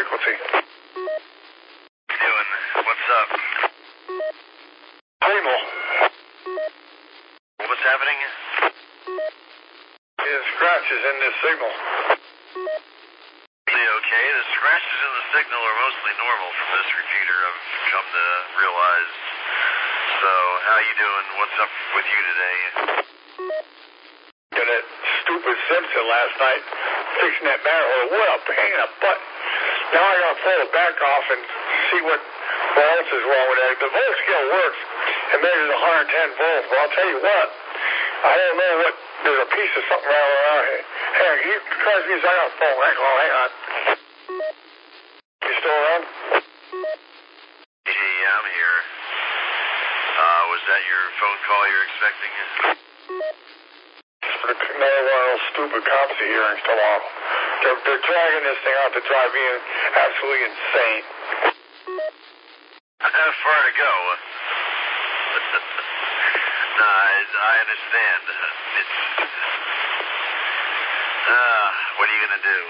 frequency. What you doing? What's up? Signal. What's happening? There's scratches in this signal. Okay, the scratches in the signal are mostly normal from this repeater, I've come to realize. So, how you doing? What's up with you today? And that stupid Simpson last night fixing that manhole. What a pain in the butt. Now I gotta pull it back off and see what else is wrong with that. The volt scale works. It measures 110 volts, but I'll tell you what, I don't know what, there's a piece of something around here. Hang on, can you transmit me? I got a phone. Hang on. You still around? Yeah, I'm here. Was that your phone call you're expecting? Another one of those stupid COPSI hearings tomorrow. They're dragging this thing out to drive me absolutely insane. How far to go? No, I understand. It's... what are you going to do?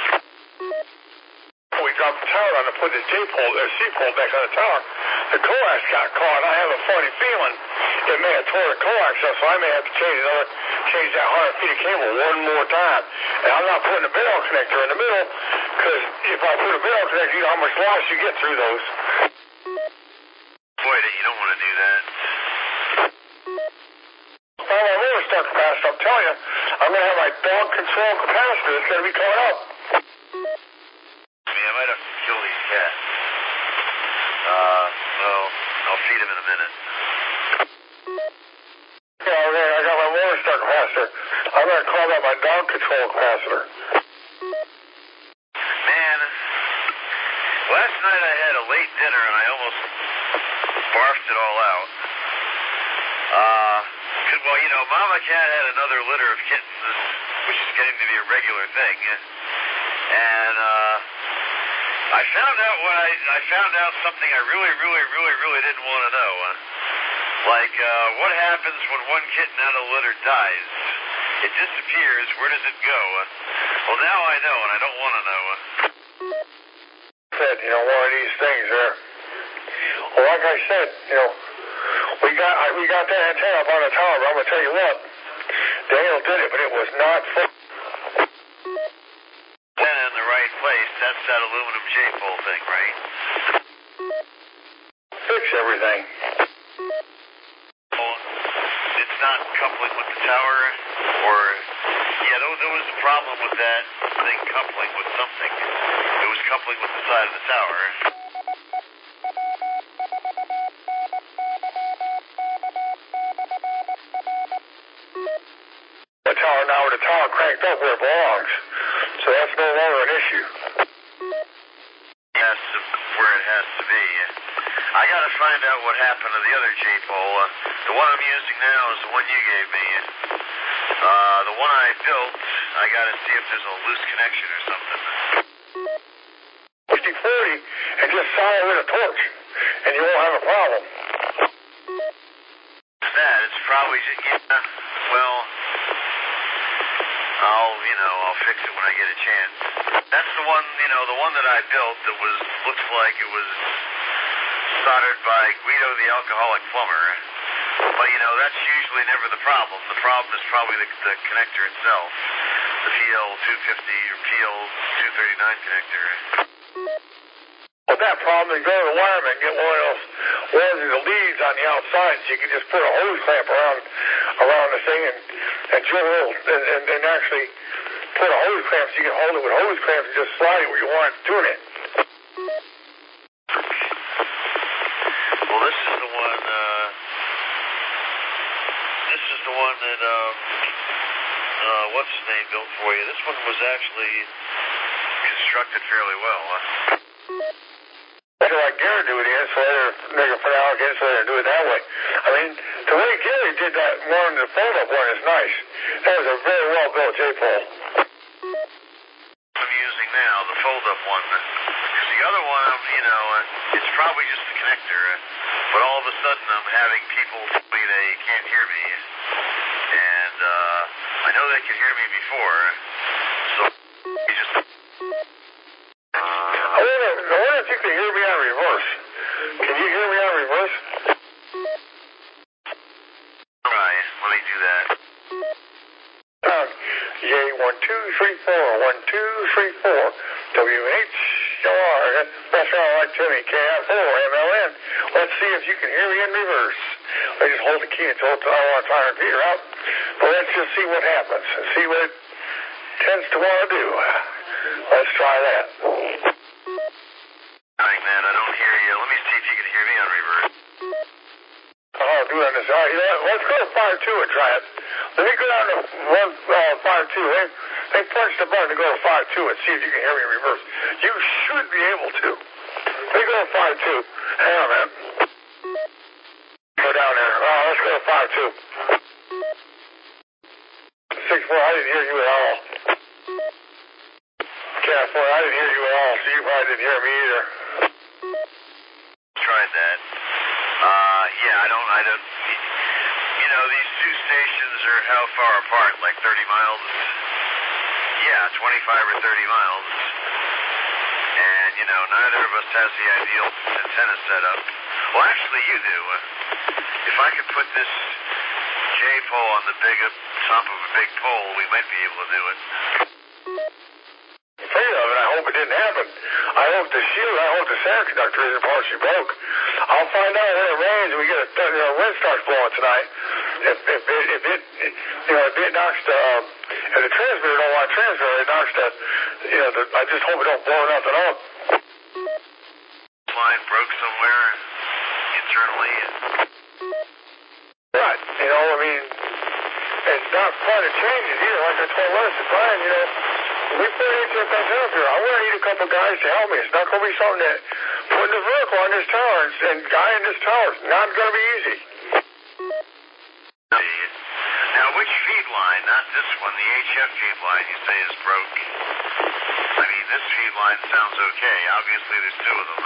We dropped the tower on to put this C-pole back on the tower. The coax got caught. I have a funny feeling it may have tore the coax up, so I may have to change that 100 feet of cable one more time. And I'm not putting a barrel connector in the middle, because if I put a barrel connector, you know how much loss you get through those. Boy, you don't want to do that. Well, my roller star capacitor, I'm telling you, I'm going to have my dog control capacitor that's going to be coming up. I might have to kill these cats. Well, I'll feed them in a minute. Yeah, okay, I got my roller star capacitor. I'm going to call that my dog control capacitor. Man, last night I had a late dinner and I almost barfed it all out. Well, you know, Mama Cat had another litter of kittens, which is getting to be a regular thing. And, I found out something I really didn't want to know. Like, what happens when one kitten out of the litter dies? It disappears. Where does it go? Well, now I know, and I don't want to know. Said, you know, one of these things there. Well, like I said, you know, we got that antenna up on the tower, but I'm going to tell you what. Daniel did it, but it was not full. Antenna in the right place. That's that aluminum J-pole thing, right? Fix everything. Well, it's not coupling with the tower, or... Yeah, there was a problem with that thing coupling with something. It was coupling with the side of the tower. The tower cranked up where it belongs. So that's no longer an issue. That's where it has to be. I gotta find out what happened to the other J-pole. The one I'm using now is the one you gave me. The one I built, I gotta see if there's a loose connection or something. 60-40 and just solder with a torch, and you won't have a problem. It's probably just, well, I'll fix it when I get a chance. That's the one, the one that I built that looks like it was soldered by Guido the alcoholic plumber. But, that's usually never the problem. The problem is probably the connector itself. The PL250 or PL239 connector. With that problem, then go to the wireman and get one of the leads on the outside, so you can just put a hose clamp around the thing and drill and actually put a hose clamp so you can hold it with hose clamps and just slide it where you want to tune it. Well, this is the one. That what's his name built for you. This one was actually constructed fairly well. So like Gary do the insulator, make a phenolic insulator and do it that way. I mean, the way Gary did that one, the fold-up one is nice. That was a very well-built J-pole. I'm using now, the fold-up one. Because the other one, it's probably just the connector. But all of a sudden I'm having people tell me they can't hear me. And I know they could hear me before. So you just... I 1234. WHR. That's all right, Timmy. KF4MLN. Let's see if you can hear me in reverse. I just hold the key until I want to try and repeat her out. But let's just see what happens and see what it tends to want to do. Let's try that. Man, I don't hear you. Let me see if you can hear me on reverse. Oh, do that. All right, you know what? Let's go to fire 2 and try it. Let me go down to fire 2. They punch the button to go to fire 2 and see if you can hear me in reverse. You should be able to. Let me go to fire 2. Hang on, man. Go down there. Oh, let's go to fire 2. 6-4, I didn't hear you at all. Cat 4, I didn't hear you at all, so you probably didn't hear me either. Tried that. Yeah, I don't, you know, these two stations are how far apart? Like 30 miles? Yeah, 25 or 30 miles. And, you know, neither of us has the ideal antenna set up. Well, actually, you do. If I could put this J-pole on the top of a big pole, we might be able to do it. Afraid of it. I hope it didn't happen. I hope the center conductor isn't partially broke. I'll find out when it rains and we get a wind starts blowing tonight. If it knocks if the transmitter don't want to transmit, it knocks I just hope it don't blow nothing up. Line broke somewhere internally. Right. You know, I mean, it's not fun to change it either. Like I told Les and Brian, you know, we put HF antenna up here. I'm going to need a couple guys to help me. It's not going to be something that putting the vertical on this tower and guy in this tower is not going to be easy. Now, which feed line, not this one, the HF feed line you say is broke? I mean, this feed line sounds okay. Obviously, there's two of them.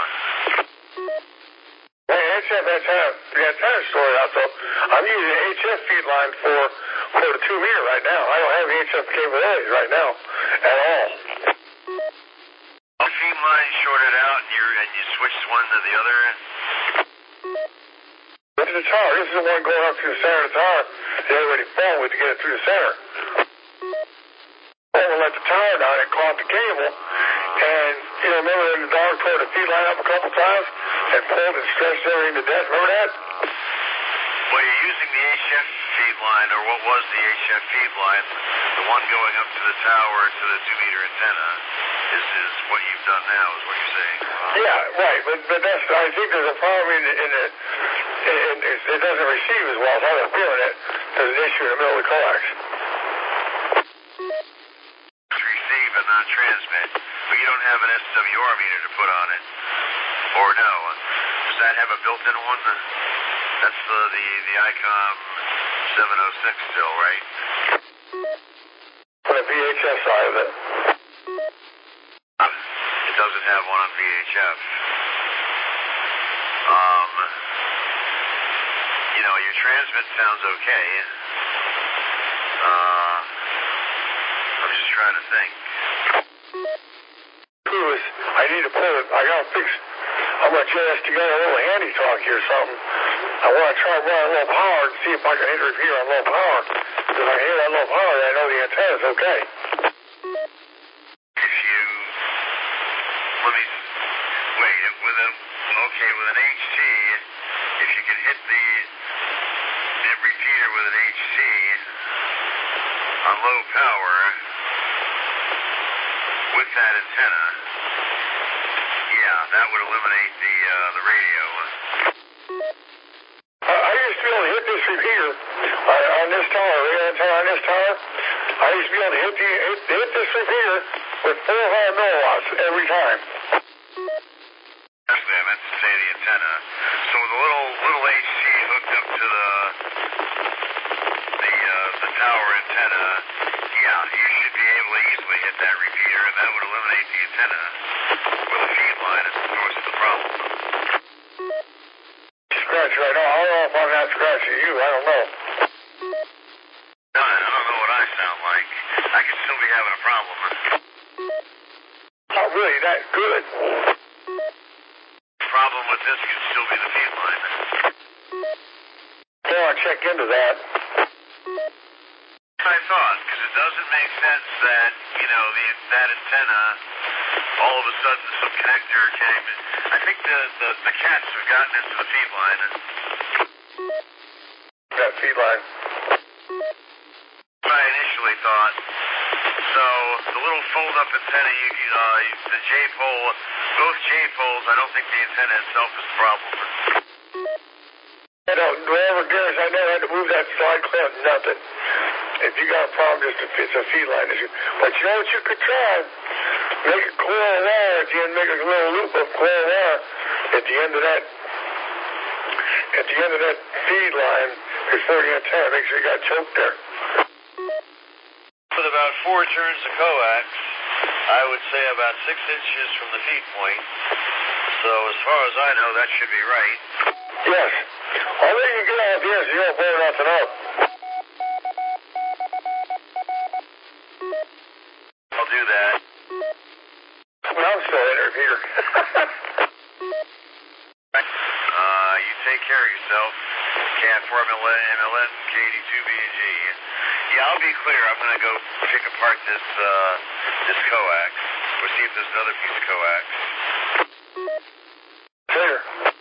Hey, HF antenna, the antenna story out though. I'm using the HF feed line for the 2 meter right now. I don't have the HF capabilities right now at all. The feed line shorted out and you switched one to the other? This is the tower. This is the one going up through the center of the tower. They already phoned with to get it through the center. Well, we'll let the tower down and caught the cable. And, you know, remember when the dog tore the feed line up a couple times and pulled and stretched everything to death? Remember that? Well, you're using the HF feed line, or what was the HF feed line, the one going up to the tower to the 2 meter antenna. This is what you've done now, is what you're saying. Yeah, right. But that's, I think there's a problem it doesn't receive as well. So I'm feeling it. There's an issue in the middle of the coax. Receive and not transmit. But you don't have an SWR meter to put on it. Or no. Does that have a built-in one? That's the ICOM 706 still, right? On the VHF side of it. It doesn't have one on VHF. You know, your transmit sounds okay. I'm just trying to think. I need to pull it. I got to fix. I'm going to just together a little handy talkie or something. I want to try running low power and see if I can hit it here on low power. If I can hit it on low power, then I know the antenna's okay. With an HT, if you can hit the repeater with an HT on low power with that antenna, yeah, that would eliminate the radio. I used to be able to hit this repeater on this tower, radio antenna on this tower. I used to be able to hit this repeater with 400 milliwatts every time. Actually, I meant to say the antenna. So with a little HT hooked up to the tower antenna, yeah, you should be able to easily hit that repeater, and that would eliminate the antenna with a feed line as the source of the problem. Scratch right now. I don't know if I'm not scratching you. I don't know. I don't know what I sound like. I could still be having a problem. Not really that good. Problem with this could still be the feed line. Well, I check into that. I thought, because it doesn't make sense that, you know, that antenna, all of a sudden some connector came. I think the cats have gotten into the feed line. That feed line. What I initially thought. So the little fold-up antenna, the J-pole, both J-poles, I don't think the antenna itself is the problem. I don't, wherever Garris, I never had to move that slide clamp, nothing. If you got a problem, just it's a feed line issue. But you know what you could try? Make a coil wire at the end, make a little loop of coil wire at the end of that feed line before the antenna. Make sure you got choke there. With about 4 turns of coax, I would say about 6 inches from the feed point. So as far as I know, that should be right. Yes. All you can get out here is you don't blow nothing up. I'll do that. Well, I'm still in here. You take care of yourself. Cat 4 MLN, K82BG. Yeah, I'll be clear. I'm going to go pick apart this coax. We'll see if there's another piece of coax. Clear.